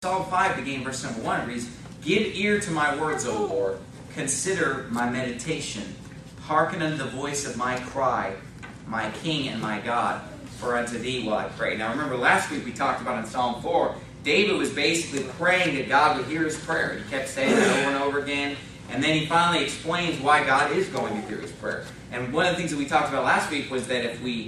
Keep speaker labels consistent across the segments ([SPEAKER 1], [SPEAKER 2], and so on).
[SPEAKER 1] Psalm 5, beginning verse number 1, it reads, "Give ear to my words, O Lord. Consider my meditation. Hearken unto the voice of my cry, my King and my God. For unto thee will I pray." Now remember, last week we talked about in Psalm 4, David was basically praying that God would hear his prayer. He kept saying it over and over again. And then he finally explains why God is going to hear his prayer. And one of the things that we talked about last week was that if we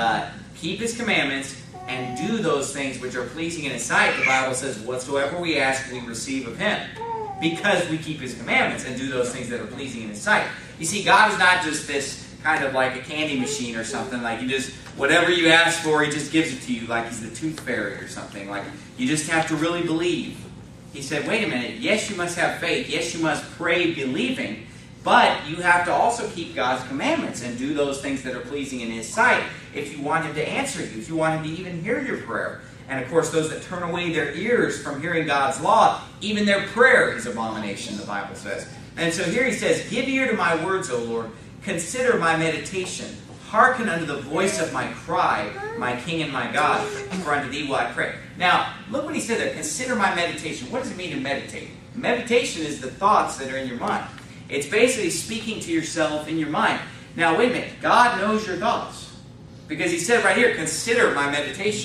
[SPEAKER 1] keep his commandments and do those things which are pleasing in his sight, the Bible says, whatsoever we ask, we receive of him. Because we keep his commandments and do those things that are pleasing in his sight. You see, God is not just this kind of like a candy machine or something. Like, whatever you ask for, he just gives it to you, like he's the tooth fairy or something. Like, you just have to really believe. He said, wait a minute, yes, you must have faith. Yes, you must pray believing. But you have to also keep God's commandments and do those things that are pleasing in his sight if you want him to answer you, if you want him to even hear your prayer. And of course, those that turn away their ears from hearing God's law, even their prayer is abomination, the Bible says. And so here he says, "Give ear to my words, O Lord. Consider my meditation. Hearken unto the voice of my cry, my King and my God. For unto thee will I pray." Now, look what he said there. Consider my meditation. What does it mean to meditate? Meditation is the thoughts that are in your mind. It's basically speaking to yourself in your mind. Now, wait a minute. God knows your thoughts. Because he said right here, consider my meditation.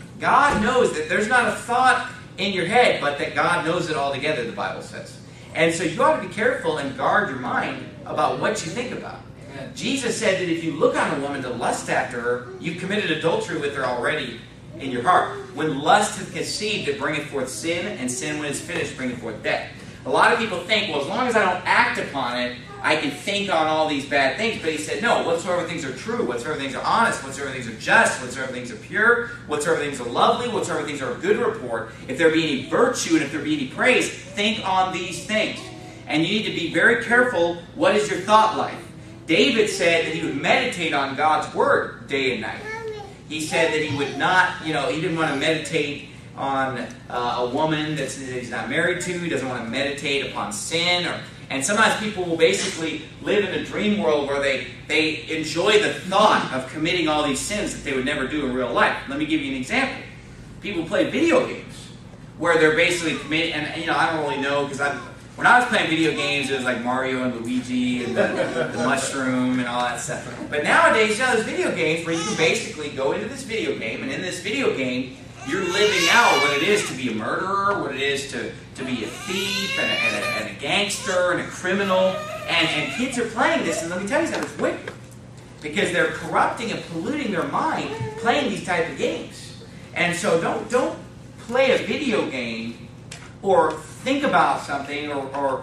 [SPEAKER 1] God knows that there's not a thought in your head, but that God knows it all together, the Bible says. And so you ought to be careful and guard your mind about what you think about. Amen. Jesus said that if you look on a woman to lust after her, you've committed adultery with her already in your heart. When lust hath conceived, it bringeth forth sin, and sin, when it's finished, bringeth forth death. A lot of people think, well, as long as I don't act upon it, I can think on all these bad things. But he said, no, whatsoever things are true, whatsoever things are honest, whatsoever things are just, whatsoever things are pure, whatsoever things are lovely, whatsoever things are of good report, if there be any virtue and if there be any praise, think on these things. And you need to be very careful, what is your thought life? David said that he would meditate on God's word day and night. He said that he would not, he didn't want to meditate on a woman that he's not married to. He doesn't want to meditate upon sin. And sometimes people will basically live in a dream world where they enjoy the thought of committing all these sins that they would never do in real life. Let me give you an example. People play video games where they're basically committing, and I don't really know, because when I was playing video games, it was like Mario and Luigi and the mushroom and all that stuff. But nowadays, there's video games where you can basically go into this video game, and in this video game, you're living out what it is to be a murderer, what it is to be a thief and a gangster and a criminal. And kids are playing this, and let me tell you something, it's wicked. Because they're corrupting and polluting their mind playing these type of games. And so don't play a video game or think about something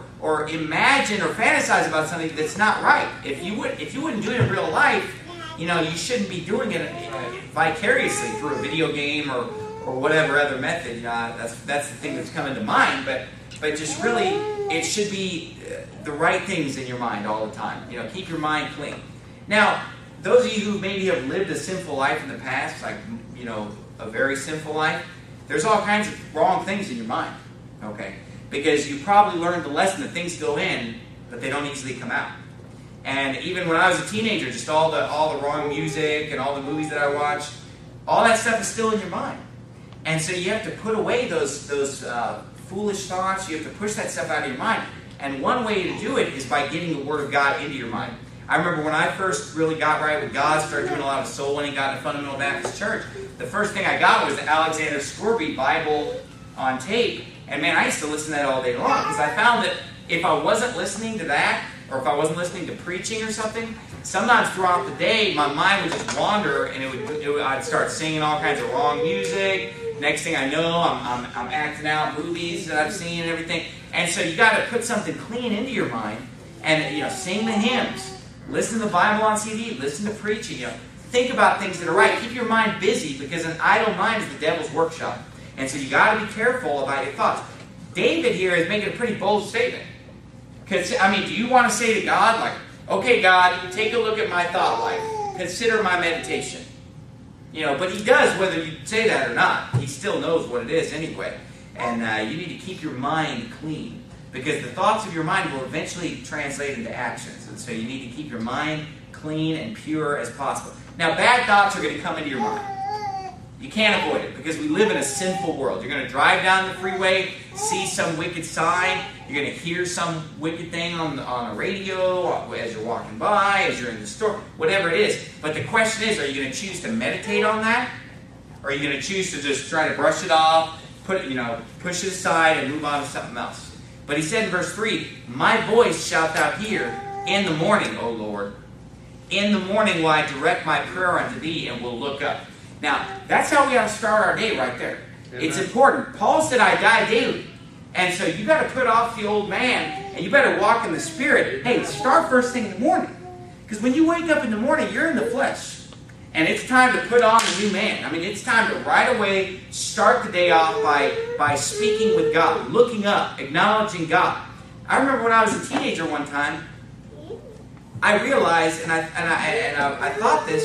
[SPEAKER 1] or imagine or fantasize about something that's not right. If you wouldn't do it in real life, you shouldn't be doing it vicariously through a video game or whatever other method. That's the thing that's coming to mind. But just really, it should be the right things in your mind all the time. Keep your mind clean. Now, those of you who maybe have lived a sinful life in the past, like a very sinful life, there's all kinds of wrong things in your mind. Okay, because you probably learned the lesson that things go in, but they don't easily come out. And even when I was a teenager, just all the wrong music and all the movies that I watched, all that stuff is still in your mind. And so you have to put away those foolish thoughts. You have to push that stuff out of your mind. And one way to do it is by getting the Word of God into your mind. I remember when I first really got right with God, started doing a lot of soul winning, got into Fundamental Baptist Church, the first thing I got was the Alexander Scourby Bible on tape. And man, I used to listen to that all day long, because I found that if I wasn't listening to that, or if I wasn't listening to preaching or something, sometimes throughout the day, my mind would just wander, and I'd start singing all kinds of wrong music. Next thing I know, I'm acting out movies that I've seen and everything. And so you got to put something clean into your mind, and sing the hymns, listen to the Bible on CD, listen to preaching. Think about things that are right. Keep your mind busy, because an idle mind is the devil's workshop. And so you got to be careful about your thoughts. David here is making a pretty bold statement. Because, do you want to say to God, like, okay, God, take a look at my thought life. Consider my meditation. But he does, whether you say that or not. He still knows what it is anyway. And you need to keep your mind clean. Because the thoughts of your mind will eventually translate into actions. And so you need to keep your mind clean and pure as possible. Now, bad thoughts are going to come into your mind. You can't avoid it because we live in a sinful world. You're going to drive down the freeway, see some wicked sign. You're going to hear some wicked thing on a radio as you're walking by, as you're in the store, whatever it is. But the question is, are you going to choose to meditate on that? Or are you going to choose to just try to brush it off, push it aside and move on to something else? But he said in verse 3, my voice shalt thou hear in the morning, O Lord. In the morning will I direct my prayer unto thee and will look up. Now, that's how we ought to start our day right there. Amen. It's important. Paul said, I die daily. And so you got to put off the old man and you better walk in the Spirit. Hey, start first thing in the morning. Because when you wake up in the morning, you're in the flesh. And it's time to put on the new man. I mean, it's time to right away start the day off by speaking with God, looking up, acknowledging God. I remember when I was a teenager one time, I realized, and I thought this,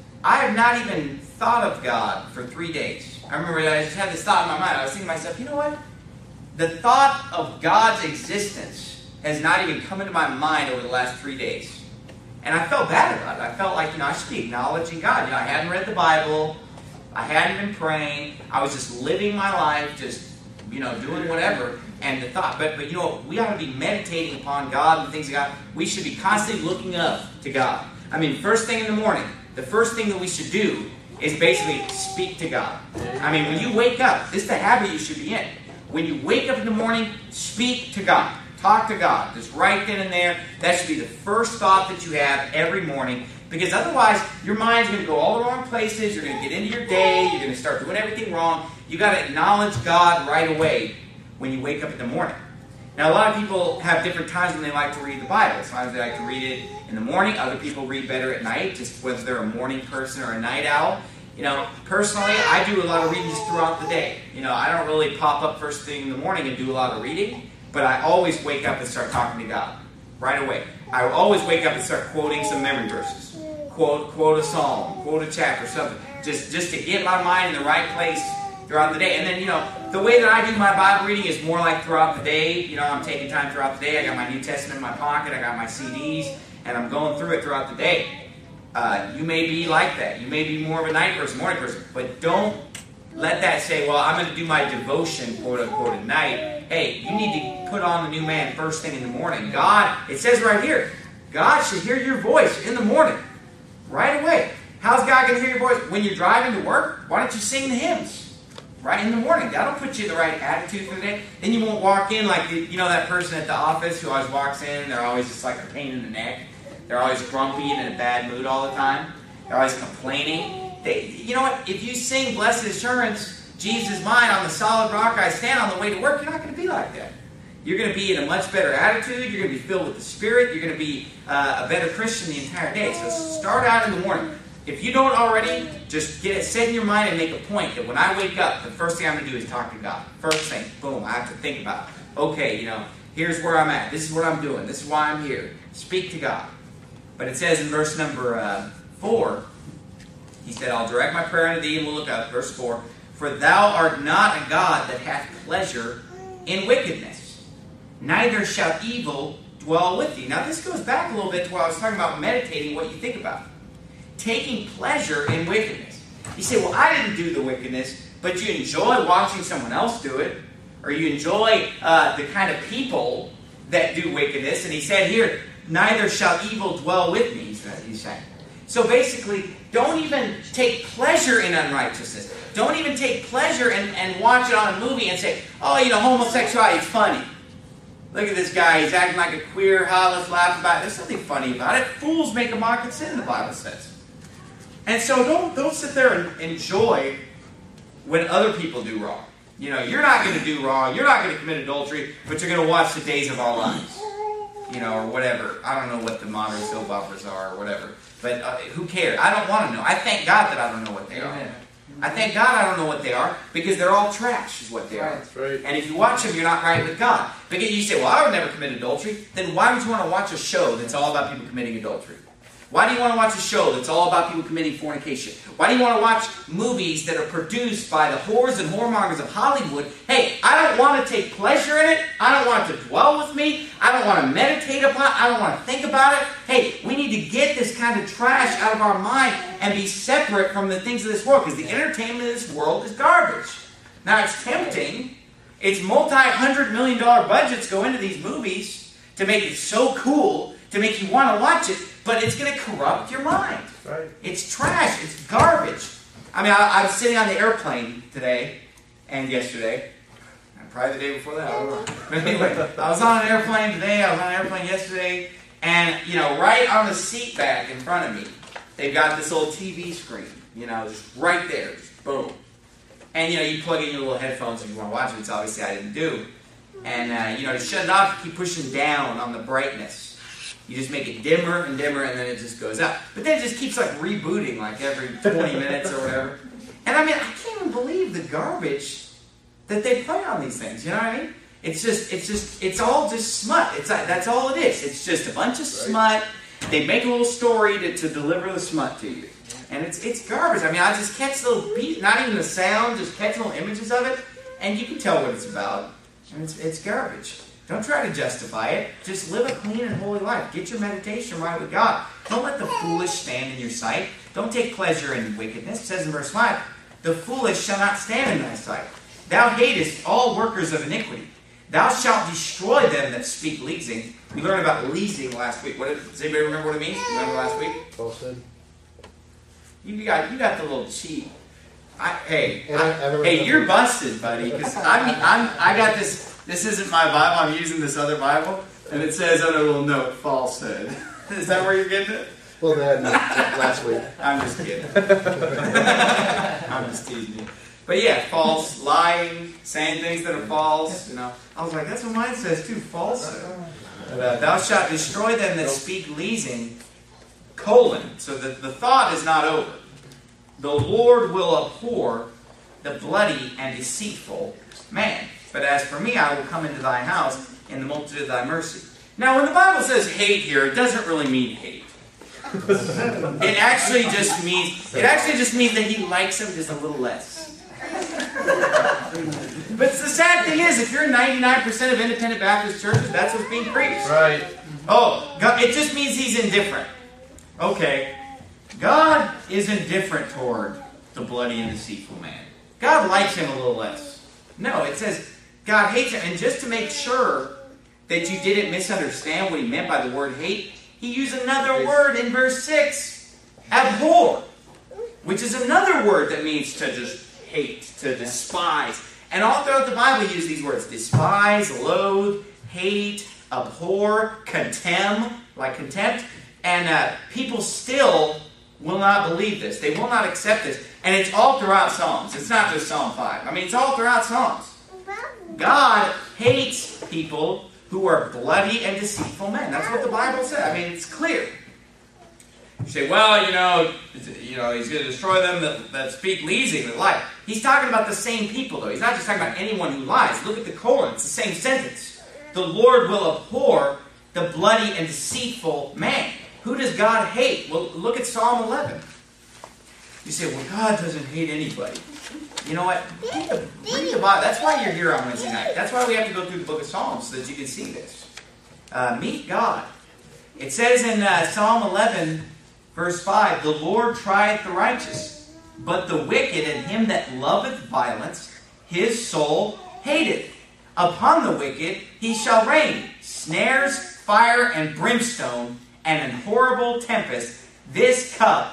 [SPEAKER 1] I have not even thought of God for 3 days. I remember I just had this thought in my mind. I was thinking to myself, you know what? The thought of God's existence has not even come into my mind over the last 3 days. And I felt bad about it. I felt like, I should be acknowledging God. I hadn't read the Bible. I hadn't been praying. I was just living my life, just, doing whatever. And the thought, but we ought to be meditating upon God and things of God. We should be constantly looking up to God. I mean, first thing in the morning, the first thing that we should do is basically speak to God. I mean, when you wake up, this is the habit you should be in. When you wake up in the morning, speak to God. Talk to God. Just right then and there. That should be the first thought that you have every morning. Because otherwise, your mind's going to go all the wrong places. You're going to get into your day. You're going to start doing everything wrong. You've got to acknowledge God right away when you wake up in the morning. Now, a lot of people have different times when they like to read the Bible. Sometimes they like to read it in the morning. Other people read better at night, just whether they're a morning person or a night owl. Personally, I do a lot of readings throughout the day. I don't really pop up first thing in the morning and do a lot of reading. But I always wake up and start talking to God right away. I always wake up and start quoting some memory verses. Quote a psalm, quote a chapter, something. Just to get my mind in the right place throughout the day. And then, the way that I do my Bible reading is more like throughout the day. I'm taking time throughout the day. I got my New Testament in my pocket. I got my CDs. And I'm going through it throughout the day. You may be like that. You may be more of a night person, morning person. But don't let that say, well, I'm going to do my devotion, quote unquote, at night. Hey, you need to put on the new man first thing in the morning. God, it says right here, God should hear your voice in the morning. Right away. How's God going to hear your voice? When you're driving to work, why don't you sing the hymns? Right in the morning. That'll put you in the right attitude for the day. Then you won't walk in like, that person at the office who always walks in and they're always just like a pain in the neck. They're always grumpy and in a bad mood all the time. They're always complaining. You know what? If you sing Blessed Assurance, Jesus is mine, on the solid rock I stand on the way to work, you're not going to be like that. You're going to be in a much better attitude. You're going to be filled with the Spirit. You're going to be a better Christian the entire day. So start out in the morning. If you don't already, just get it set in your mind and make a point that when I wake up, the first thing I'm going to do is talk to God. First thing, boom, I have to think about it. Okay, here's where I'm at. This is what I'm doing. This is why I'm here. Speak to God. But it says in verse number 4, he said, I'll direct my prayer unto thee and will look up. Verse 4, for thou art not a God that hath pleasure in wickedness, neither shall evil dwell with thee. Now this goes back a little bit to what I was talking about meditating, what you think about. Taking pleasure in wickedness. You say, well, I didn't do the wickedness, but you enjoy watching someone else do it, or you enjoy the kind of people that do wickedness. And he said here, neither shall evil dwell with me, he's saying. So basically, don't even take pleasure in unrighteousness. Don't even take pleasure and watch it on a movie and say, oh, homosexuality is funny. Look at this guy, he's acting like a queer, let's laugh about it. There's nothing funny about it. Fools make a mock of sin, the Bible says. And so don't sit there and enjoy when other people do wrong. You're not going to do wrong, you're not going to commit adultery, but you're going to watch The Days of Our Lives. Or whatever. I don't know what the modern soap operas are or whatever. But who cares? I don't want to know. I thank God that I don't know what they are. I thank God I don't know what they are because they're all trash is what they are.
[SPEAKER 2] That's right.
[SPEAKER 1] And if you watch them, you're not right with God. Because you say, well, I would never commit adultery. Then why would you want to watch a show that's all about people committing adultery? Why do you want to watch a show that's all about people committing fornication? Why do you want to watch movies that are produced by the whores and whoremongers of Hollywood? Hey, I don't want to take pleasure in it. I don't want it to dwell with me. I don't want to meditate upon it. I don't want to think about it. Hey, we we need to get this kind of trash out of our mind and be separate from the things of this world, because the entertainment of this world is garbage. Now, it's tempting. It's multi-$100 million budgets go into these movies to make it so cool, to make you want to watch it, but it's going to corrupt your mind.
[SPEAKER 2] Right.
[SPEAKER 1] It's trash. It's garbage. I mean, I was sitting on the airplane today and yesterday. Probably the day before that. I don't know. But anyway, I was on an airplane today. I was on an airplane yesterday. And, right on the seat back in front of me, they've got this little TV screen. Just right there. Just boom. And, you plug in your little headphones if you want to watch it, which obviously I didn't do. And, to shut it off, you keep pushing down on the brightness. You just make it dimmer and dimmer, and then it just goes up. But then it just keeps, rebooting, every 20 minutes or whatever. And, I can't even believe the garbage that they play on these things. You know what I mean? It's all just smut. That's all it is. It's just a bunch of smut. They make a little story to deliver the smut to you. And it's garbage. I just catch little beats, not even the sound, just catch little images of it, and you can tell what it's about. And it's garbage. Don't try to justify it. Just live a clean and holy life. Get your meditation right with God. Don't let the foolish stand in your sight. Don't take pleasure in wickedness. It says in verse 5, the foolish shall not stand in thy sight. Thou hatest all workers of iniquity. Thou shalt destroy them that speak leasing. We learned about leasing last week. Does anybody remember what it means? Remember last week?
[SPEAKER 2] Falsehood.
[SPEAKER 1] You got the little cheat. Hey, you're busted, buddy. Because I got this. This isn't my Bible. I'm using this other Bible, and it says on a little note, falsehood. Is that where you're getting it?
[SPEAKER 2] Well, they had last week.
[SPEAKER 1] I'm just kidding. I'm just teasing you. But yeah, false, lying, saying things that are false. I was like, that's what mine says too, falsehood. Thou shalt destroy them that speak leasing, So the thought is not over. The Lord will abhor the bloody and deceitful man. But as for me, I will come into thy house in the multitude of thy mercy. Now, when the Bible says hate here, it doesn't really mean hate. It actually just means that he likes him just a little less. But the sad thing is, if you're in 99% of independent Baptist churches, that's what's being preached.
[SPEAKER 2] Right.
[SPEAKER 1] Oh, God, it just means he's indifferent. Okay. God is indifferent toward the bloody and deceitful man. God likes him a little less. No, it says God hates him. And just to make sure that you didn't misunderstand what he meant by the word hate, he used another word in verse 6. Abhor. Which is another word that means to just hate, to despise. And all throughout the Bible, he uses these words. Despise, loathe, hate, abhor, contemn, like contempt. And people still will not believe this. They will not accept this. And it's all throughout Psalms. It's not just Psalm 5. It's all throughout Psalms. God hates people who are bloody and deceitful men. That's what the Bible says. It's clear. You say, well, he's going to destroy them that speak leasing, that lie. He's talking about the same people, though. He's not just talking about anyone who lies. Look at the colon. It's the same sentence. The Lord will abhor the bloody and deceitful man. Who does God hate? Well, look at Psalm 11. You say, well, God doesn't hate anybody. You know what? Read the Bible. That's why you're here on Wednesday night. That's why we have to go through the book of Psalms, so that you can see this. Meet God. It says in Psalm 11, verse 5, the Lord trieth the righteous, but the wicked and him that loveth violence, his soul hateth. Upon the wicked he shall rain snares, fire, and brimstone, and an horrible tempest. This shall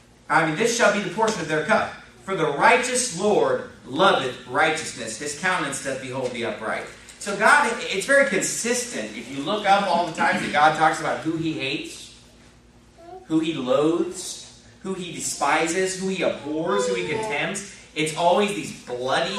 [SPEAKER 1] be the portion of their cup. For the righteous Lord loveth righteousness. His countenance doth behold the upright. So God, it's very consistent. If you look up all the times that God talks about who he hates, who he loathes, who he despises, who he abhors, who he contemns, it's always these bloody,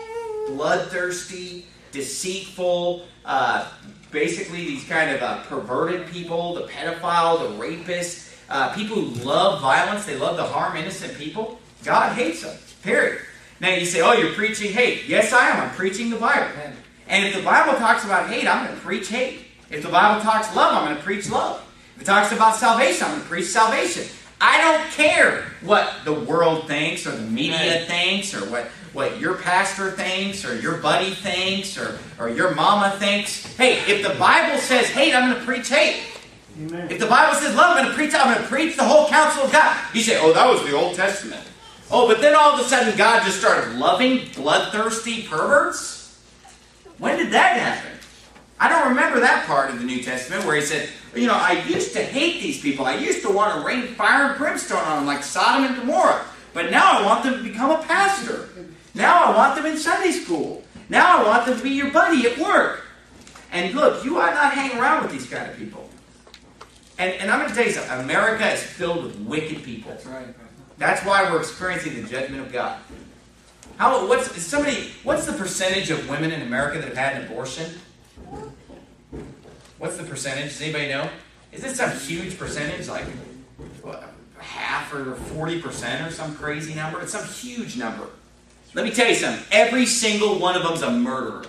[SPEAKER 1] bloodthirsty, deceitful, basically these kind of perverted people, the pedophile, the rapist, people who love violence, they love to harm innocent people. God hates them, period. Now you say, oh, you're preaching hate. Yes, I am. I'm preaching the Bible. And if the Bible talks about hate, I'm going to preach hate. If the Bible talks love, I'm going to preach love. If it talks about salvation, I'm going to preach salvation. I don't care what the world thinks, or the media thinks, or what your pastor thinks, or your buddy thinks, or your mama thinks. Hey, if the Bible says hate, I'm going to preach hate.
[SPEAKER 3] Amen.
[SPEAKER 1] If the Bible says love, I'm going to preach the whole counsel of God. You say, oh, that was the Old Testament. Oh, but then all of a sudden God just started loving bloodthirsty perverts? When did that happen? I don't remember that part of the New Testament where he said, I used to hate these people. I used to want to rain fire and brimstone on them like Sodom and Gomorrah. But now I want them to become a pastor. Now I want them in Sunday school. Now I want them to be your buddy at work. And look, you ought not hang around with these kind of people. And I'm going to tell you something. America is filled with wicked people.
[SPEAKER 3] That's right.
[SPEAKER 1] That's why we're experiencing the judgment of God. What's the percentage of women in America that have had an abortion? What's the percentage? Does anybody know? Is it some huge percentage, like half or 40% or some crazy number? It's some huge number. Let me tell you something. Every single one of them is a murderer.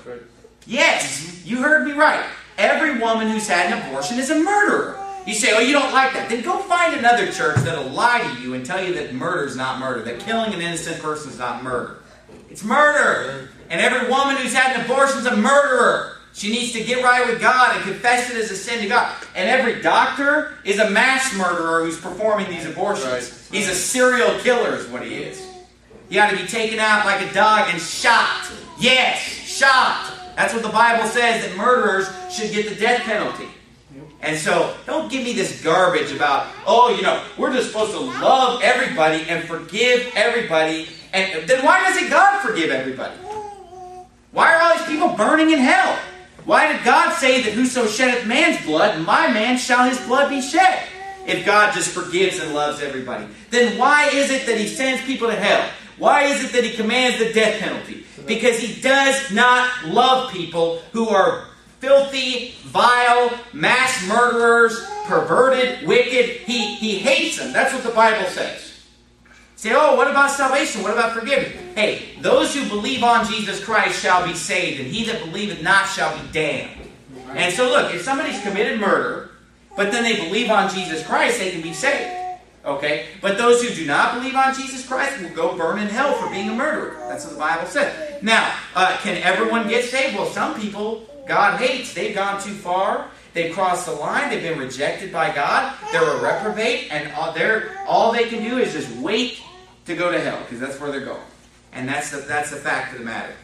[SPEAKER 1] Yes, you heard me right. Every woman who's had an abortion is a murderer. You say, oh, you don't like that. Then go find another church that'll lie to you and tell you that murder is not murder, that killing an innocent person is not murder. It's murder. And every woman who's had an abortion is a murderer. She needs to get right with God and confess it as a sin to God. And every doctor is a mass murderer who's performing these abortions. Right. He's a serial killer is what he is. He ought to be taken out like a dog and shot. Yes, shot. That's what the Bible says, that murderers should get the death penalty. And so, don't give me this garbage about, we're just supposed to love everybody and forgive everybody. And then why doesn't God forgive everybody? Why are all these people burning in hell? Why did God say that whoso sheddeth man's blood, my man shall his blood be shed? If God just forgives and loves everybody. Then why is it that He sends people to hell? Why is it that He commands the death penalty? Because He does not love people who are filthy, vile, mass murderers, perverted, wicked. He hates them. That's what the Bible says. Say, oh, what about salvation? What about forgiveness? Hey, those who believe on Jesus Christ shall be saved, and he that believeth not shall be damned. And so look, if somebody's committed murder, but then they believe on Jesus Christ, they can be saved. Okay? But those who do not believe on Jesus Christ will go burn in hell for being a murderer. That's what the Bible says. Now, can everyone get saved? Well, some people God hates. They've gone too far. They've crossed the line. They've been rejected by God. They're a reprobate. And all they can do is just wait to go to hell, because that's where they're going. And that's the fact of the matter.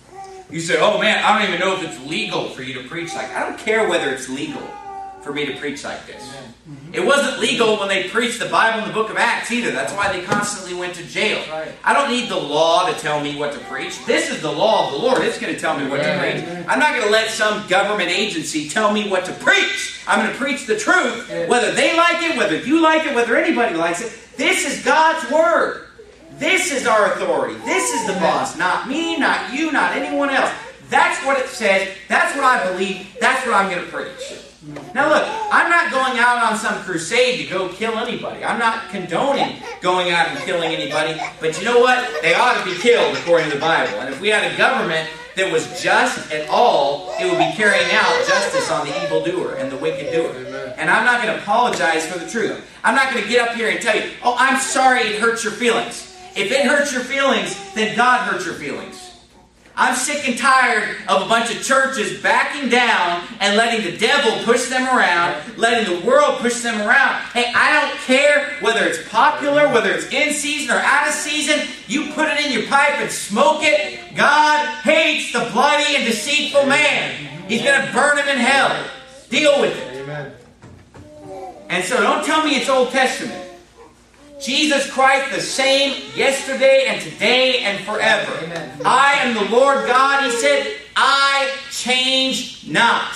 [SPEAKER 1] You say, oh man, I don't even know if it's legal for you to preach like that. I don't care whether it's legal for me to preach like this. It wasn't legal when they preached the Bible in the book of Acts either. That's why they constantly went to jail. I don't need the law to tell me what to preach. This is the law of the Lord. It's going to tell me what to preach. I'm not going to let some government agency tell me what to preach. I'm going to preach the truth, whether they like it, whether you like it, whether anybody likes it. This is God's Word. This is our authority. This is the boss. Not me, not you, not anyone else. That's what it says. That's what I believe. That's what I'm going to preach. Now look, I'm not going out on some crusade to go kill anybody. I'm not condoning going out and killing anybody. But you know what? They ought to be killed according to the Bible. And if we had a government that was just at all, it would be carrying out justice on the evildoer and the wicked doer. And I'm not going to apologize for the truth. I'm not going to get up here and tell you, oh, I'm sorry it hurts your feelings. If it hurts your feelings, then God hurts your feelings. I'm sick and tired of a bunch of churches backing down and letting the devil push them around, letting the world push them around. Hey, I don't care whether it's popular, whether it's in season or out of season. You put it in your pipe and smoke it. God hates the bloody and deceitful man. He's going to burn him in hell. Deal with it.
[SPEAKER 2] Amen.
[SPEAKER 1] And so don't tell me it's Old Testament. Jesus Christ the same yesterday and today and forever. Amen. I am the Lord God, He said, I change not.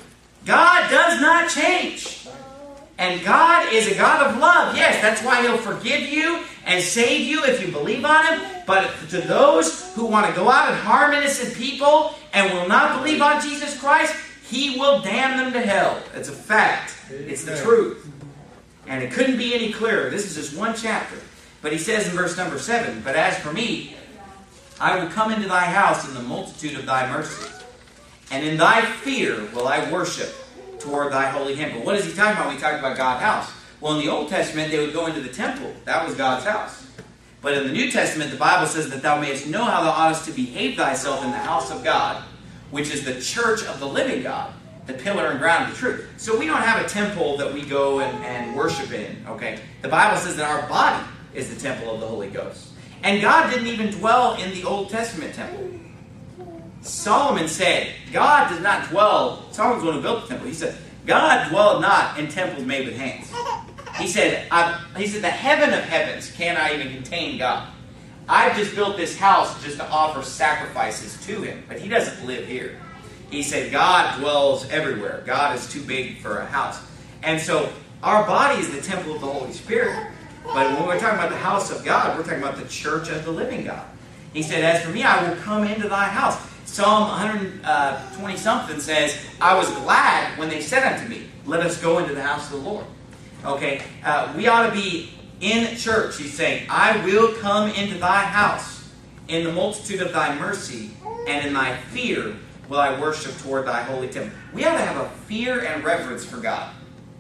[SPEAKER 1] God does not change. And God is a God of love. Yes, that's why He'll forgive you and save you if you believe on Him. But to those who want to go out and harm innocent people and will not believe on Jesus Christ, He will damn them to hell. It's a fact. It's the truth. And it couldn't be any clearer. This is just one chapter. But he says in verse number 7, but as for me, I will come into thy house in the multitude of thy mercies, and in thy fear will I worship toward thy holy temple. What is he talking about when he talks about God's house? Well, in the Old Testament, they would go into the temple. That was God's house. But in the New Testament, the Bible says that thou mayest know how thou oughtest to behave thyself in the house of God, which is the church of the living God. the pillar and ground of the truth. So we don't have a temple that we go and worship in, okay? The Bible says that our body is the temple of the Holy Ghost. And God didn't even dwell in the Old Testament temple. Solomon said, God does not dwell, Solomon's the one who built the temple. He said, God dwelled not in temples made with hands. He said, the heaven of heavens cannot even contain God. I've just built this house just to offer sacrifices to Him, but He doesn't live here. He said, God dwells everywhere. God is too big for a house. And so, our body is the temple of the Holy Spirit. But when we're talking about the house of God, we're talking about the church of the living God. He said, as for me, I will come into thy house. Psalm 120-something says, I was glad when they said unto me, let us go into the house of the Lord. Okay, we ought to be in church. He's saying, I will come into thy house. In the multitude of thy mercy and in thy fear will I worship toward thy holy temple. We ought to have a fear and reverence for God.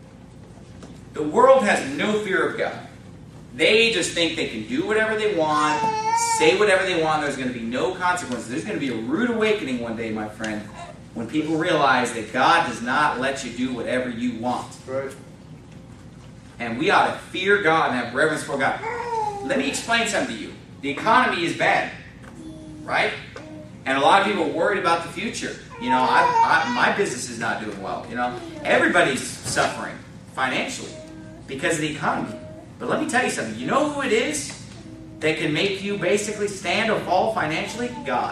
[SPEAKER 1] The world has no fear of God. They just think they can do whatever they want, say whatever they want. There's going to be no consequences. There's going to be a rude awakening one day, my friend, when people realize that God does not let you do whatever you want.
[SPEAKER 2] Right.
[SPEAKER 1] And we ought to fear God and have reverence for God. Let me explain something to you. The economy is bad, right? And a lot of people are worried about the future. You know, my business is not doing well. You know, everybody's suffering financially because of the economy. But let me tell you something. You know who it is that can make you basically stand or fall financially? God.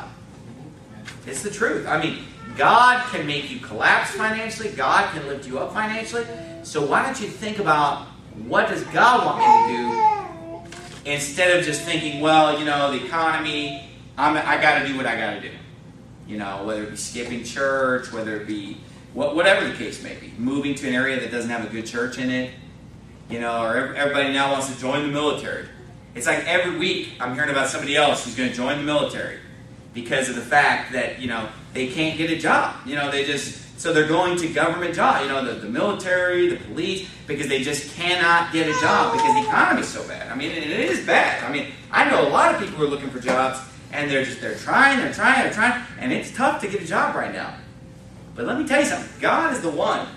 [SPEAKER 1] It's the truth. I mean, God can make you collapse financially. God can lift you up financially. So why don't you think about what does God want me to do instead of just thinking, well, you know, the economy, I got to do what I got to do. You know, whether it be skipping church, whether it be whatever the case may be. Moving to an area that doesn't have a good church in it. You know, or everybody now wants to join the military. It's like every week I'm hearing about somebody else who's going to join the military because of the fact that, you know, they can't get a job. You know, so they're going to government jobs. You know, the military, the police, because they just cannot get a job because the economy's so bad. I mean, it is bad. I mean, I know a lot of people who are looking for jobs and they're trying, and it's tough to get a job right now. But let me tell you something. God is the one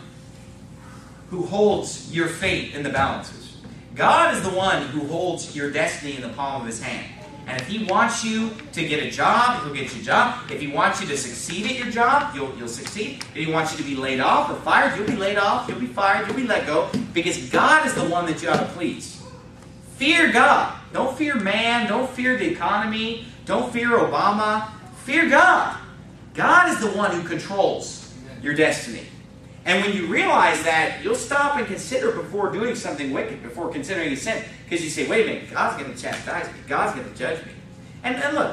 [SPEAKER 1] who holds your fate in the balances. God is the one who holds your destiny in the palm of His hand. And if He wants you to get a job, He'll get you a job. If He wants you to succeed at your job, you'll succeed. If He wants you to be laid off or fired, you'll be laid off, you'll be fired, you'll be let go. Because God is the one that you ought to please. Fear God. Don't fear man. Don't fear the economy. Don't fear Obama. Fear God. God is the one who controls your destiny. And when you realize that, you'll stop and consider before doing something wicked, before considering a sin. Because you say, wait a minute, God's going to chastise me. God's going to judge me. And look,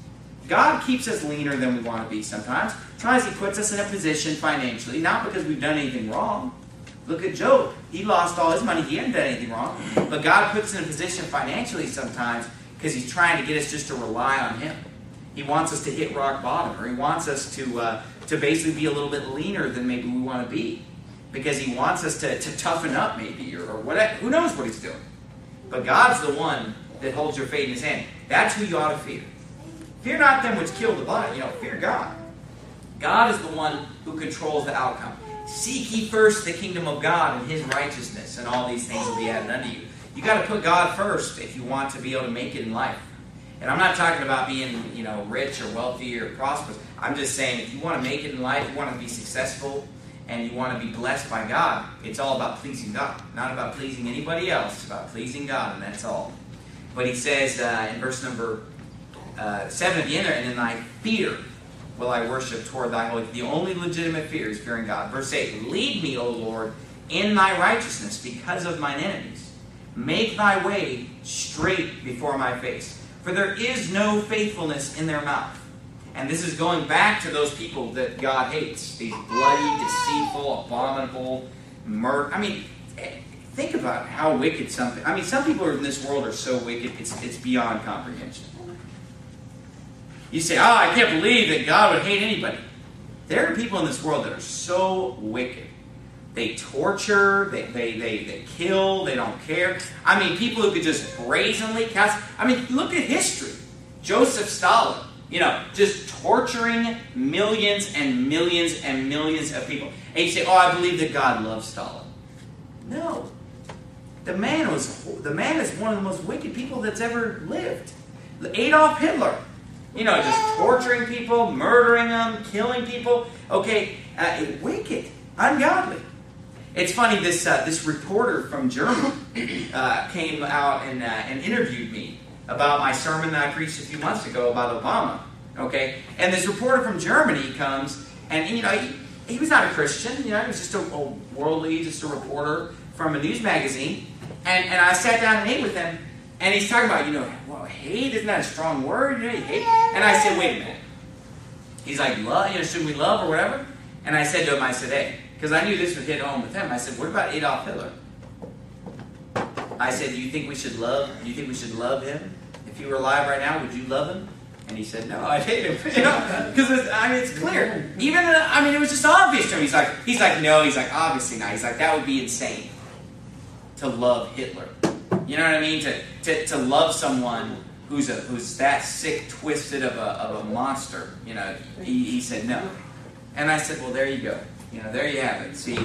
[SPEAKER 1] God keeps us leaner than we want to be sometimes. Sometimes He puts us in a position financially, not because we've done anything wrong. Look at Job. He lost all his money. He hadn't done anything wrong. But God puts us in a position financially sometimes because He's trying to get us just to rely on Him. He wants us to hit rock bottom, or He wants us to basically be a little bit leaner than maybe we want to be. Because He wants us to toughen up maybe, or whatever. Who knows what He's doing. But God's the one that holds your fate in His hand. That's who you ought to fear. Fear not them which kill the body. You know, fear God. God is the one who controls the outcome. Seek ye first the kingdom of God and His righteousness, and all these things will be added unto you. You got to put God first if you want to be able to make it in life. And I'm not talking about being, you know, rich or wealthy or prosperous. I'm just saying if you want to make it in life, you want to be successful, and you want to be blessed by God, it's all about pleasing God. Not about pleasing anybody else. It's about pleasing God, and that's all. But He says in verse number 7 at the end there, and in thy fear will I worship toward thy holy. The only legitimate fear is fearing God. Verse 8, lead me, O Lord, in thy righteousness because of mine enemies. Make thy way straight before my face. For there is no faithfulness in their mouth. And this is going back to those people that God hates. These bloody, deceitful, abominable, murder. I mean, think about how wicked some people in this world are so wicked, it's beyond comprehension. You say, I can't believe that God would hate anybody. There are people in this world that are so wicked. They torture, they kill, they don't care. I mean, people who could just brazenly cast. I mean, look at history. Joseph Stalin. You know, just torturing millions and millions and millions of people. And you say, oh, I believe that God loves Stalin. No. The man is one of the most wicked people that's ever lived. Adolf Hitler. You know, just torturing people, murdering them, killing people. Okay, wicked, ungodly. It's funny, this reporter from Germany came out and interviewed me about my sermon that I preached a few months ago about Obama. Okay, and this reporter from Germany comes, and you know, he was not a Christian. You know, he was just a worldly, just a reporter from a news magazine. And I sat down and ate with him, and he's talking about, you know, well, hate, isn't that a strong word? You know, hate. And I said, wait a minute. He's like, love, you know, should we love or whatever? And I said to him, I said, hey, because I knew this would hit home with him. I said, what about Adolf Hitler? I said, do you think we should love him? If he were alive right now, would you love him? And he said, no, I'd hate him. You know, because it's clear. Even, it was just obvious to him. He's like, no, obviously not. He's like, that would be insane to love Hitler. You know what I mean? To love someone who's that sick, twisted of a monster. You know, he said no. And I said, well, there you go. You know, there you have it. See,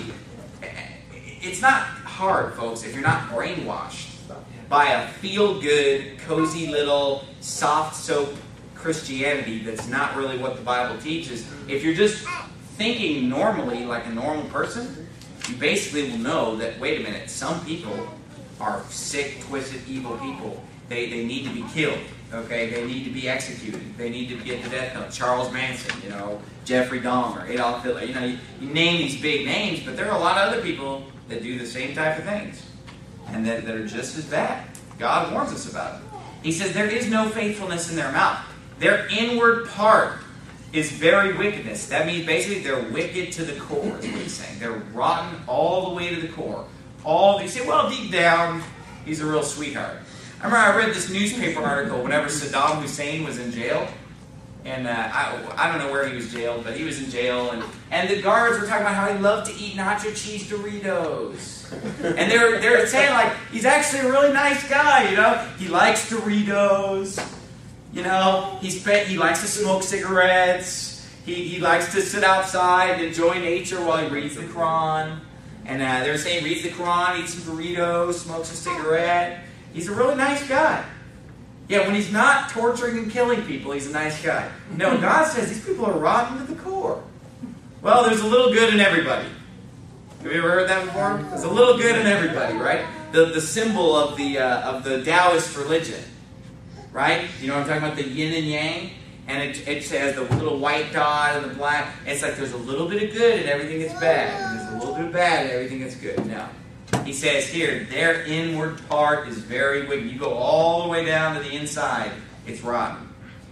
[SPEAKER 1] it's not hard, folks, if you're not brainwashed by a feel-good, cozy little, soft soap Christianity that's not really what the Bible teaches. If you're just thinking normally like a normal person, you basically will know that, wait a minute, some people are sick, twisted, evil people. They need to be killed. Okay, they need to be executed. They need to get the death note. Charles Manson, you know, Jeffrey Dahmer, Adolf Hitler. You know, you name these big names, but there are a lot of other people that do the same type of things, and that are just as bad. God warns us about it. He says there is no faithfulness in their mouth. Their inward part is very wickedness. That means basically they're wicked to the core, is what he's saying. They're rotten all the way to the core. You say, well, deep down, he's a real sweetheart. I remember I read this newspaper article whenever Saddam Hussein was in jail. And I don't know where he was jailed, but he was in jail. And the guards were talking about how he loved to eat nacho cheese Doritos. And they were saying, like, he's actually a really nice guy, you know. He likes Doritos. You know, he likes to smoke cigarettes. He likes to sit outside and enjoy nature while he reads the Quran. And they were saying he reads the Quran, eats some Doritos, smokes a cigarette. He's a really nice guy. Yeah, when he's not torturing and killing people, he's a nice guy. No, God says these people are rotten to the core. Well, there's a little good in everybody. Have you ever heard that before? There's a little good in everybody, right? The symbol of the Taoist religion, right? You know what I'm talking about? The yin and yang. And it says the little white dot and the black. It's like there's a little bit of good and everything that's bad. And there's a little bit of bad and everything that's good. No. He says here, their inward part is very wicked. You go all the way down to the inside, it's rotten.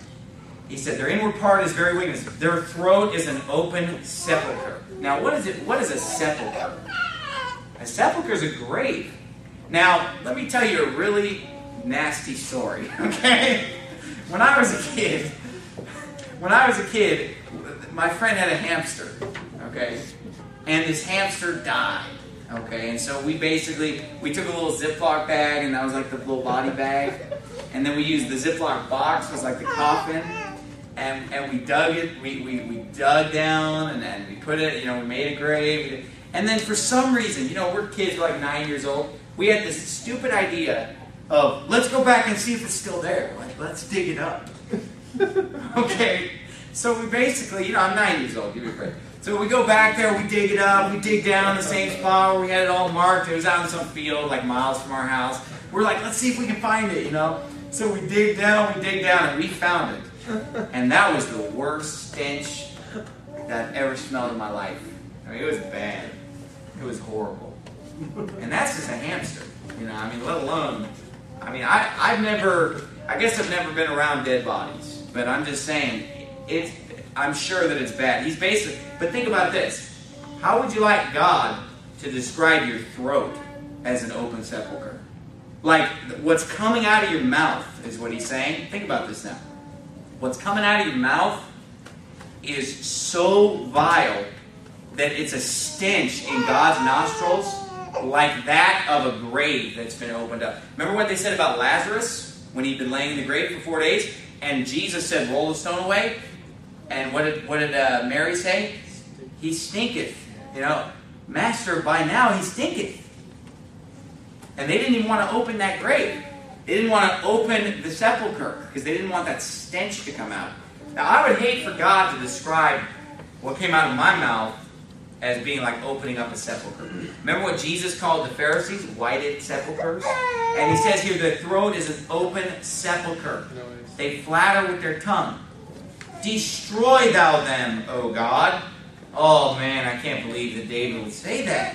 [SPEAKER 1] He said their inward part is very wicked. Their throat is an open sepulcher. Now, what is it? What is a sepulcher? A sepulcher is a grave. Now, let me tell you a really nasty story, okay? When I was a kid, my friend had a hamster, okay? And this hamster died. Okay, and so we took a little Ziploc bag, and that was like the little body bag. And then we used the Ziploc box, was like the coffin. And we dug it, we dug down, and then we put it, you know, we made a grave. And then for some reason, you know, we're kids, we're like 9 years old. We had this stupid idea of, let's go back and see if it's still there. Like, let's dig it up. Okay, so we basically, you know, I'm 9 years old, give me a break. So we go back there, we dig it up, we dig down in the same spot where we had it all marked. It was out in some field, like miles from our house. We're like, let's see if we can find it, you know. So we dig down, and we found it. And that was the worst stench that I've ever smelled in my life. I mean, it was bad. It was horrible. And that's just a hamster, you know, I mean, let alone, I mean, I guess I've never been around dead bodies. But I'm just saying, I'm sure that it's bad. He's basically, but think about this. How would you like God to describe your throat as an open sepulcher? Like, what's coming out of your mouth is what he's saying. Think about this now. What's coming out of your mouth is so vile that it's a stench in God's nostrils like that of a grave that's been opened up. Remember what they said about Lazarus when he'd been laying in the grave for 4 days? And Jesus said, roll the stone away. And what did Mary say? He stinketh. Master, by now he stinketh. And they didn't even want to open that grave. They didn't want to open the sepulcher because they didn't want that stench to come out. Now, I would hate for God to describe what came out of my mouth as being like opening up a sepulcher. Remember what Jesus called the Pharisees? Whited sepulchers? And he says here, the throat is an open sepulcher. They flatter with their tongue. Destroy thou them, O God. Oh man, I can't believe that David would say that.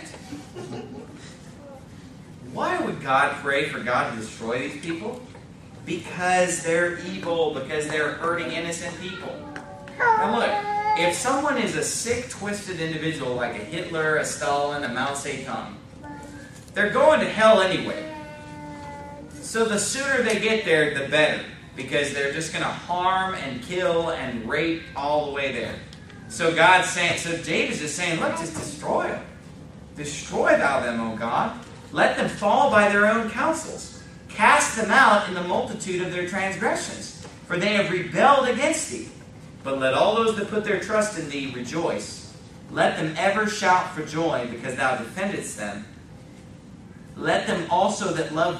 [SPEAKER 1] Why would God pray for God to destroy these people? Because they're evil, because they're hurting innocent people. Now look, if someone is a sick, twisted individual like a Hitler, a Stalin, a Mao Zedong, they're going to hell anyway. So the sooner they get there, the better. Because they're just going to harm and kill and rape all the way there. So David's just saying, look, just destroy them. Destroy thou them, O God. Let them fall by their own counsels. Cast them out in the multitude of their transgressions. For they have rebelled against thee. But let all those that put their trust in thee rejoice. Let them ever shout for joy, because thou defendest them. Let them also that love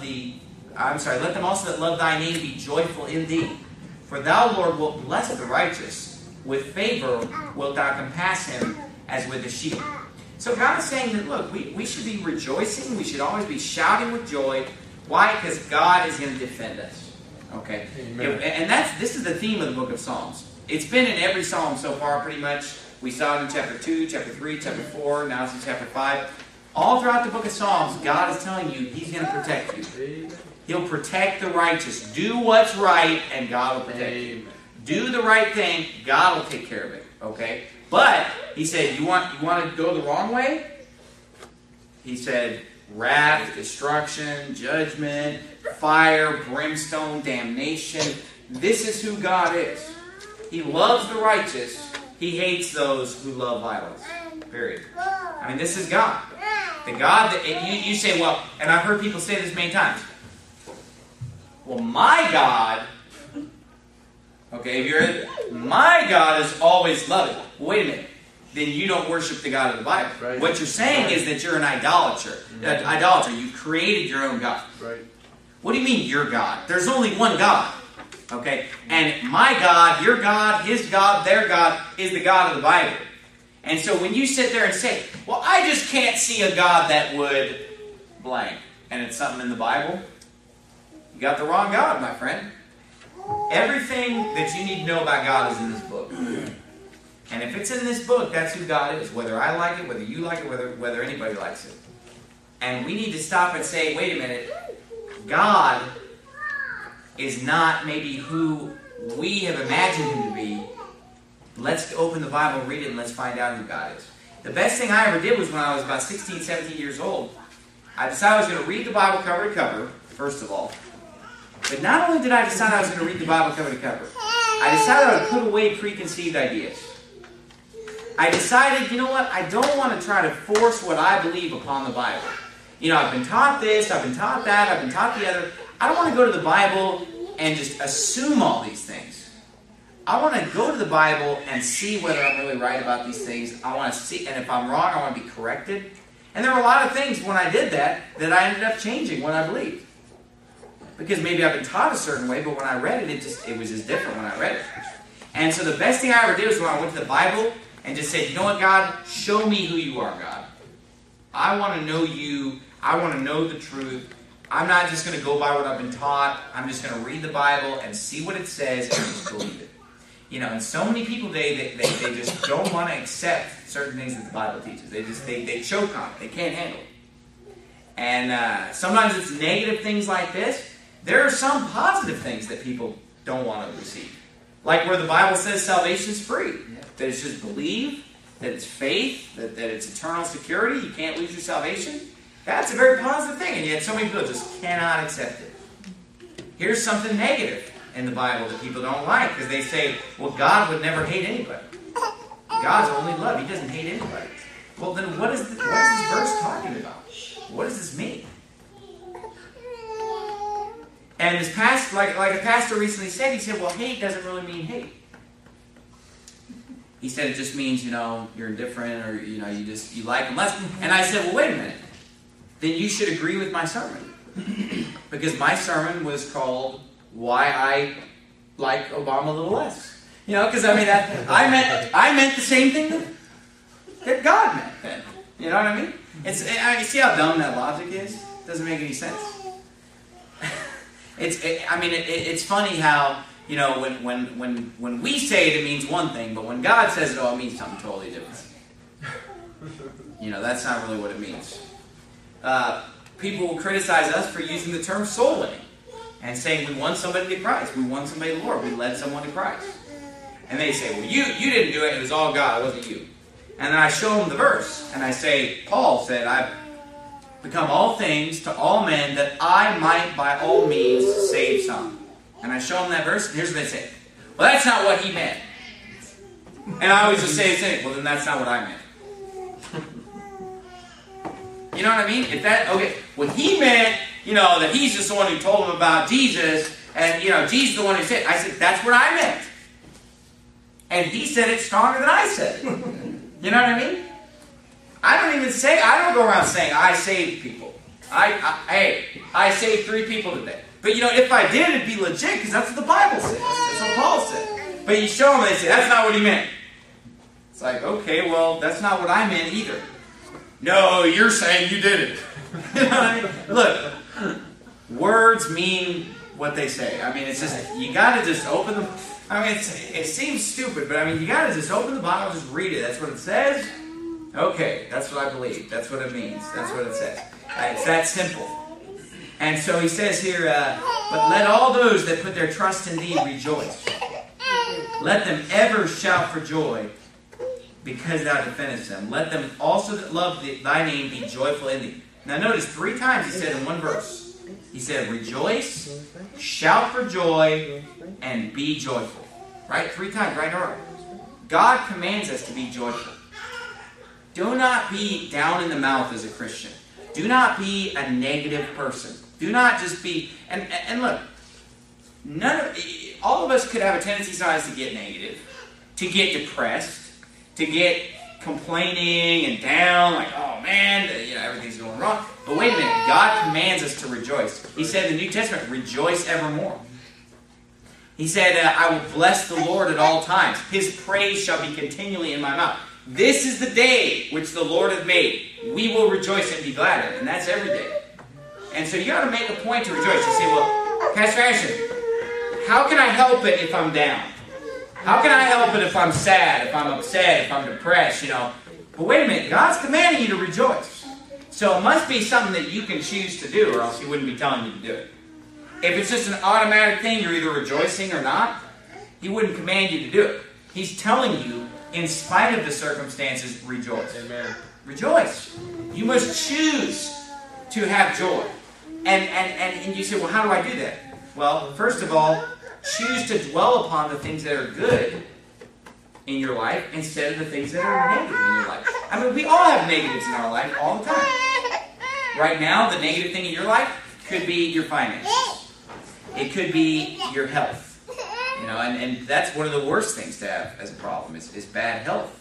[SPEAKER 1] thy name be joyful in thee. For thou, Lord, wilt bless the righteous. With favor wilt thou compass him as with a shield. So God is saying that, look, we should be rejoicing. We should always be shouting with joy. Why? Because God is going to defend us. Okay? And this is the theme of the book of Psalms. It's been in every psalm so far, pretty much. We saw it in chapter 2, chapter 3, chapter 4, now it's in chapter 5. All throughout the book of Psalms, God is telling you He's going to protect you. He'll protect the righteous. Do what's right, and God will protect you. Do the right thing, God will take care of it. Okay? But, He said, you want to go the wrong way? He said, wrath, destruction, judgment, fire, brimstone, damnation. This is who God is. He loves the righteous. He hates those who love violence. Period. I mean, this is God. The God that you say, well, and I've heard people say this many times. Well, my God, okay, my God is always loving. Well, wait a minute. Then you don't worship the God of the Bible. Right. What you're saying is that you're an idolater. Idolater. You've created your own God.
[SPEAKER 2] Right.
[SPEAKER 1] What do you mean, your God? There's only one God. Okay? And my God, your God, his God, their God is the God of the Bible. And so when you sit there and say, well, I just can't see a God that would blank, and it's something in the Bible, you got the wrong God, my friend. Everything that you need to know about God is in this book. And if it's in this book, that's who God is. Whether I like it, whether you like it, whether anybody likes it. And we need to stop and say, wait a minute, God is not maybe who we have imagined Him to be. Let's open the Bible, read it, and let's find out who God is. The best thing I ever did was when I was about 16, 17 years old. I decided I was going to read the Bible cover to cover, first of all. But not only did I decide I was going to read the Bible cover to cover, I decided I would put away preconceived ideas. I decided, you know what, I don't want to try to force what I believe upon the Bible. You know, I've been taught this, I've been taught that, I've been taught the other. I don't want to go to the Bible and just assume all these things. I want to go to the Bible and see whether I'm really right about these things. I want to see, and if I'm wrong, I want to be corrected. And there were a lot of things when I did that I ended up changing what I believed. Because maybe I've been taught a certain way, but when I read it, it was just different when I read it. And so the best thing I ever did was when I went to the Bible and just said, you know what, God, show me who you are, God. I want to know you. I want to know the truth. I'm not just going to go by what I've been taught. I'm just going to read the Bible and see what it says and just believe it. You know, and so many people today, they just don't want to accept certain things that the Bible teaches. They choke on it. They can't handle it. And sometimes it's negative things like this. There are some positive things that people don't want to receive. Like where the Bible says salvation is free. That it's just believe, that it's faith, that it's eternal security. You can't lose your salvation. That's a very positive thing. And yet so many people just cannot accept it. Here's something negative in the Bible that people don't like. Because they say, well, God would never hate anybody. God's only love. He doesn't hate anybody. Well, then what is this verse talking about? What does this mean? And this past, like a pastor recently said, he said, well, hate doesn't really mean hate. He said it just means, you're indifferent, or, you like them less. And I said, well, wait a minute. Then you should agree with my sermon. Because my sermon was called Why I Like Obama a Little Less. Because I meant the same thing that God meant then. You know what I mean? You see how dumb that logic is? Doesn't make any sense. It's funny how, when we say it means one thing, but when God says it, it means something totally different. That's not really what it means. People will criticize us for using the term soul winning and saying we won somebody to Christ, we won somebody to the Lord, we led someone to Christ. And they say, well, you didn't do it, it was all God, it wasn't you. And then I show them the verse, and I say, Paul said, I've become all things to all men that I might by all means save some. And I show them that verse, and here's what they say. Well, that's not what he meant. And I always just say, well, then that's not what I meant. You know what I mean? What he meant, that he's just the one who told him about Jesus, and, Jesus is the one who said it. I said, that's what I meant. And he said it stronger than I said it. You know what I mean? I don't go around saying, I saved people. I saved 3 people today. But, if I did, it'd be legit, because that's what the Bible says. That's what Paul said. But you show them, and they say, that's not what he meant. It's like, okay, well, that's not what I meant either. No, you're saying you did it. You know what I mean? Look, words mean what they say. It's just, you got to just open them. It seems stupid, but you got to just open the Bible, just read it. That's what it says. Okay, that's what I believe. That's what it means. That's what it says. It's that simple. And so he says here, but let all those that put their trust in thee rejoice. Let them ever shout for joy, because thou defendest them. Let them also that love thy name be joyful in thee. Now notice 3 times he said in one verse. He said, rejoice, shout for joy, and be joyful. Right? 3 times, right in a row. God commands us to be joyful. Do not be down in the mouth as a Christian. Do not be a negative person. Do not just be... And look, all of us could have a tendency sometimes to get negative, to get depressed, to get complaining and down, like, oh man, everything's going wrong. But wait a minute, God commands us to rejoice. He said in the New Testament, rejoice evermore. He said, I will bless the Lord at all times. His praise shall be continually in my mouth. This is the day which the Lord hath made. We will rejoice and be glad in it. And that's every day. And so you got to make a point to rejoice. You say, well, Pastor Ashton, how can I help it if I'm down? How can I help it if I'm sad, if I'm upset, if I'm depressed, But wait a minute, God's commanding you to rejoice. So it must be something that you can choose to do, or else He wouldn't be telling you to do it. If it's just an automatic thing, you're either rejoicing or not, He wouldn't command you to do it. He's telling you, in spite of the circumstances, rejoice.
[SPEAKER 2] Amen.
[SPEAKER 1] Rejoice. You must choose to have joy. And you say, well, how do I do that? Well, first of all, choose to dwell upon the things that are good in your life instead of the things that are negative in your life. We all have negatives in our life all the time. Right now, the negative thing in your life could be your finances. It could be your health. And that's one of the worst things to have as a problem is bad health.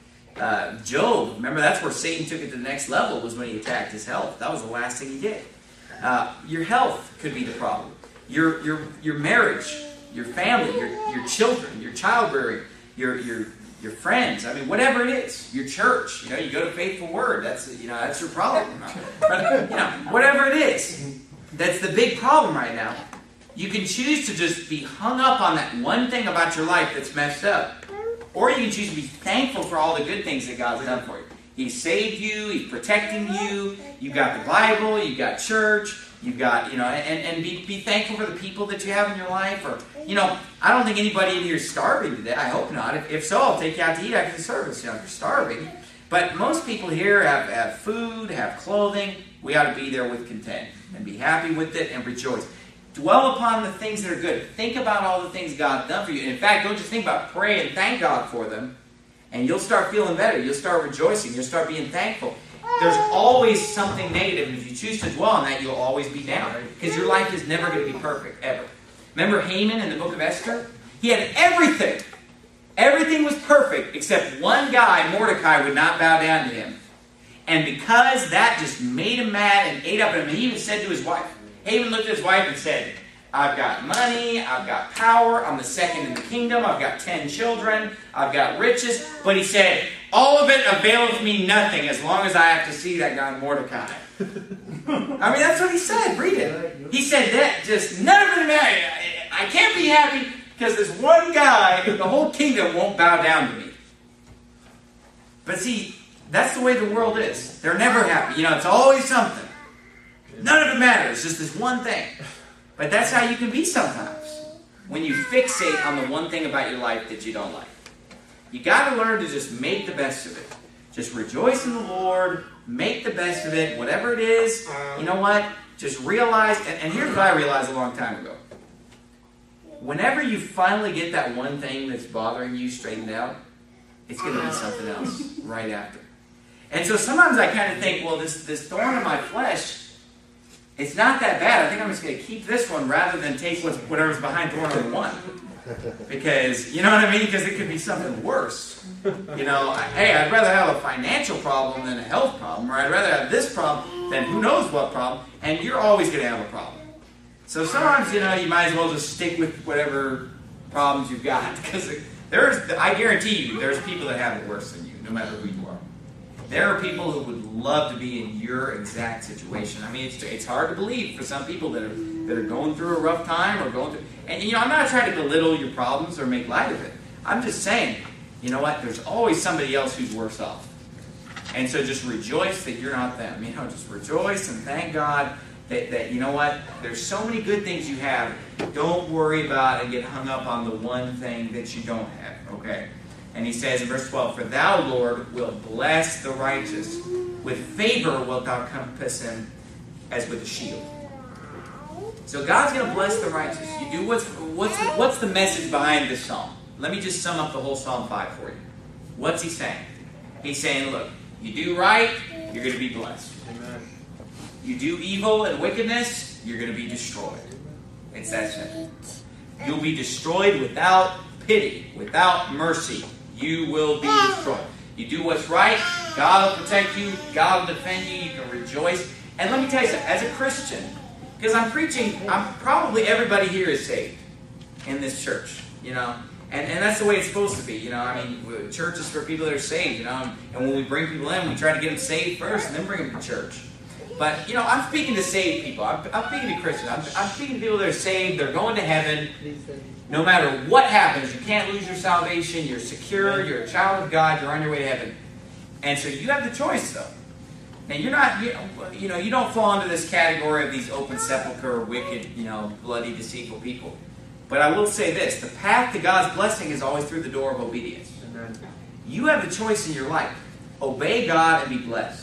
[SPEAKER 1] Job, remember that's where Satan took it to the next level, was when he attacked his health. That was the last thing he did. Your health could be the problem. Your marriage, your family, your children, your childbearing, your friends. Whatever it is, your church. You go to Faithful Word. That's your problem. But whatever it is, that's the big problem right now. You can choose to just be hung up on that one thing about your life that's messed up, or you can choose to be thankful for all the good things that God's done for you. He saved you. He's protecting you. You got the Bible. You got church. You got, and be thankful for the people that you have in your life. Or, I don't think anybody in here is starving today. I hope not. If so, I'll take you out to eat after the service, if you're starving. But most people here have food, have clothing. We ought to be there with content and be happy with it and rejoice. Dwell upon the things that are good. Think about all the things God's done for you. And in fact, don't just think about it. Pray and thank God for them. And you'll start feeling better. You'll start rejoicing. You'll start being thankful. there's always something negative. And if you choose to dwell on that, you'll always be down. Because your life is never going to be perfect, ever. Remember Haman in the book of Esther? He had everything. Everything was perfect, except one guy, Mordecai, would not bow down to him. And because that just made him mad and ate up at him, he even said to his wife, Haman looked at his wife and said, I've got money, I've got power, I'm the second in the kingdom, I've got 10 children, I've got riches. But he said, all of it availeth me nothing as long as I have to see that guy Mordecai. I mean, that's what he said. Read it. He said that just none of it matters. I can't be happy because this one guy in the whole kingdom won't bow down to me. But see, that's the way the world is. They're never happy. You know, it's always something. None of it matters. Just this one thing. But that's how you can be sometimes. When you fixate on the one thing about your life that you don't like. You got to learn to just make the best of it. Just rejoice in the Lord. Make the best of it. Whatever it is, you know what? Just realize, and here's what I realized a long time ago. Whenever you finally get that one thing that's bothering you straightened out, it's going to be something else right after. And so sometimes I kind of think, well, this thorn in my flesh, it's not that bad. I think I'm just going to keep this one rather than take whatever's behind thorn number one. Because, you know what I mean? Because it could be something worse. You know, hey, I'd rather have a financial problem than a health problem. Or I'd rather have this problem than who knows what problem. And you're always going to have a problem. So sometimes, you know, you might as well just stick with whatever problems you've got. Because I guarantee you, there's people that have it worse than you, no matter who you are. There are people who would love to be in your exact situation. I mean, it's hard to believe for some people that are going through a rough time or going through. And you know, I'm not trying to belittle your problems or make light of it. I'm just saying, you know what? There's always somebody else who's worse off. And so just rejoice that you're not them. You know, just rejoice and thank God that you know what? There's so many good things you have. Don't worry about and get hung up on the one thing that you don't have. Okay. And he says in verse 12, For thou, Lord, wilt bless the righteous. With favor wilt thou compass him as with a shield. So God's going to bless the righteous. You do what's the message behind this psalm? Let me just sum up the whole Psalm 5 for you. What's he saying? He's saying, look, you do right, you're going to be blessed. Amen. You do evil and wickedness, you're going to be destroyed. It's that simple. You'll be destroyed without pity, without mercy. You will be destroyed. You do what's right, God will protect you, God will defend you, you can rejoice. And let me tell you something, as a Christian, because I'm probably everybody here is saved in this church, you know. And that's the way it's supposed to be, you know. I mean, church is for people that are saved, you know. And when we bring people in, we try to get them saved first and then bring them to church. But, you know, I'm speaking to saved people. I'm speaking to Christians. I'm speaking to people that are saved. They're going to heaven. No matter what happens, you can't lose your salvation. You're secure. You're a child of God. You're on your way to heaven. And so you have the choice, though. Now, you're not, you know, you don't fall into this category of these open sepulcher, wicked, you know, bloody, deceitful people. But I will say this. The path to God's blessing is always through the door of obedience. Amen. You have the choice in your life. Obey God and be blessed.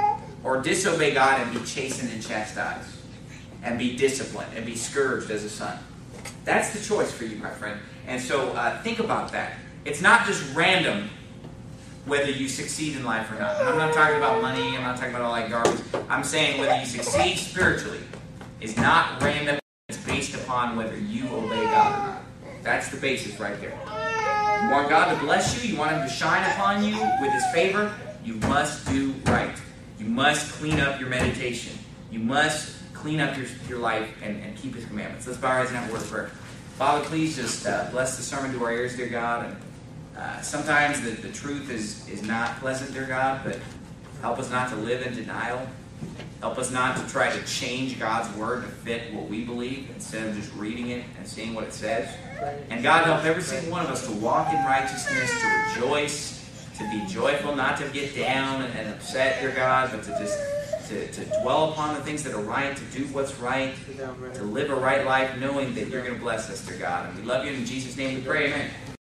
[SPEAKER 1] Or disobey God and be chastened and chastised. And be disciplined and be scourged as a son. That's the choice for you, my friend. And so think about that. It's not just random whether you succeed in life or not. And I'm not talking about money. I'm not talking about all that garbage. I'm saying whether you succeed spiritually is not random. It's based upon whether you obey God or not. That's the basis right there. You want God to bless you. You want Him to shine upon you with His favor. You must do right. You must clean up your meditation. You must clean up your life and keep His commandments. Let's bow our heads and have a word of prayer. Father, please just bless the sermon to our ears, dear God. And sometimes the truth is not pleasant, dear God, but help us not to live in denial. Help us not to try to change God's word to fit what we believe instead of just reading it and seeing what it says. And God, help every single one of us to walk in righteousness, to rejoice, to be joyful, not to get down and upset, dear God, but to just to dwell upon the things that are right, to do what's right, to live a right life, knowing that you're going to bless us, dear God. And we love you. In Jesus' name we pray, amen.